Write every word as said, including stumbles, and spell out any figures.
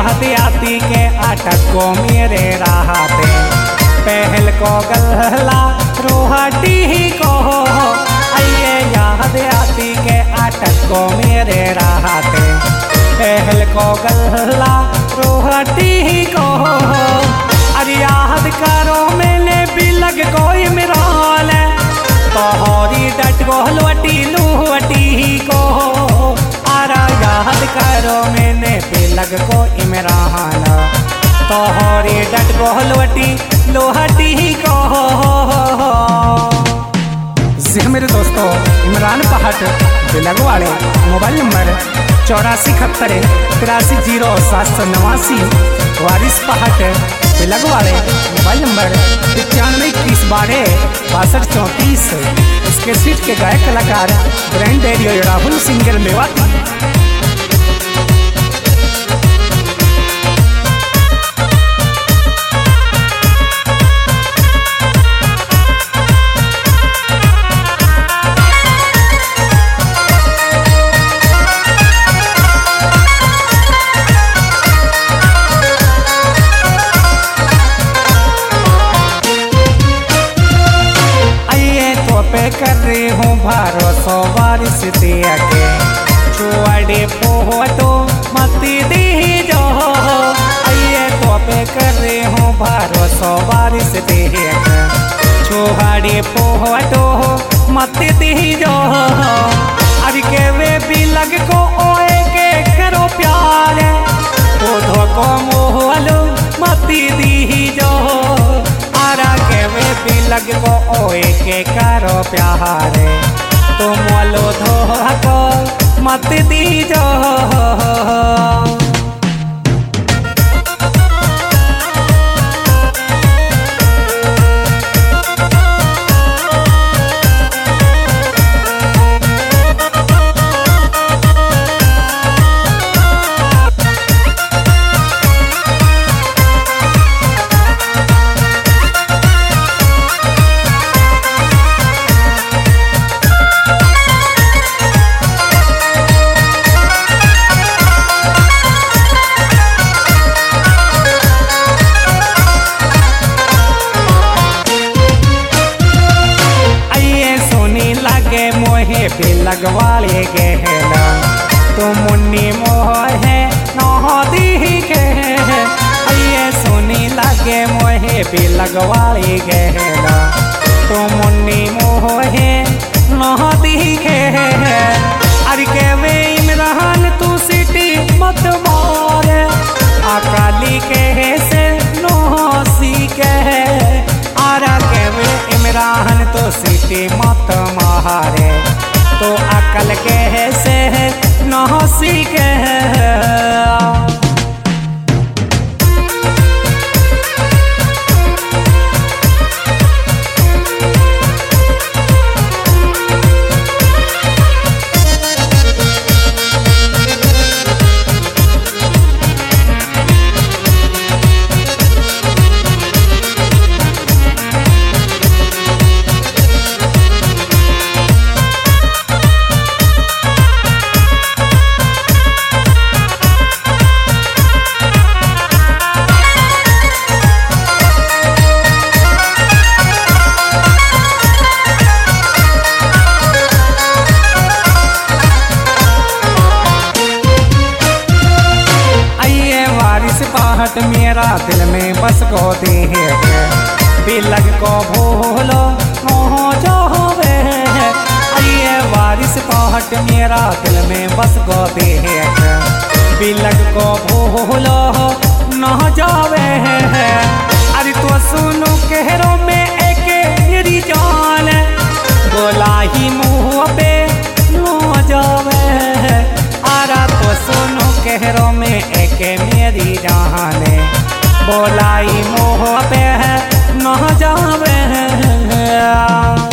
याद आती के अटक को मेरे राहते पहल को गल्ला रोहटी को आइए याद आती के अटक को मेरे राहते पहल को गल्ला रोहटी को अरे याद करो मैंने भी लग कोई मिराल तोहरी डट को लुटी लुटी को आरा याद करो मैंने भी लग को इमरान तोहरी डट को लुटी लुटी को। जी मेरे दोस्तों, इमरान पहाट बिलग वाले मोबाइल नंबर चौरासी इकहत्तर तिरासी जीरो सात सौ नवासी वारिस पहाट बिलग वाले मोबाइल नंबर पचानवे इक्कीस बारह बासठ चौंतीस। इसके सीट के गायक कलाकार brand radio Rahul singer Mewati. कर रही हूँ भरोसा बारिश दिया के छुआड़े फोटो मती दी जो आइए तो पे कर रही हूँ भरोसा बारिश दिया के छुआड़े फोटो मती दी जो अरे के वे भी लग को ओए के करो प्यार पौधों को मोहलो मती दी जो आरा के वे भी लग को ओए के करो प्यार तुम वालो धोखा को मत दीजो। लगवाले गहला तो मुन्नी मोहे नदी के आइए सोनी लगे मोहे भी लगवाले गहला तो मुन्नी मोहे नदी के अरे के वे इमरान तू सिटी मत मारे अकाली के से नोसी के आरा के वे इमरान तो सिटी मत मारे तो अकल के से न सीखे। पहाट मेरा दिल में बस को दे बिलग को भूलो हो जावे आइए वारिस पहाट मेरा दिल में बस को दे बिलग को भूलो न जावे अरे तो सुनो कहरो में एक मेरी जान बोला ही मुँह पे न जावे आरा तो सुनो कहरो में एक मेरी जाने बोलाई मोह पे न जावे।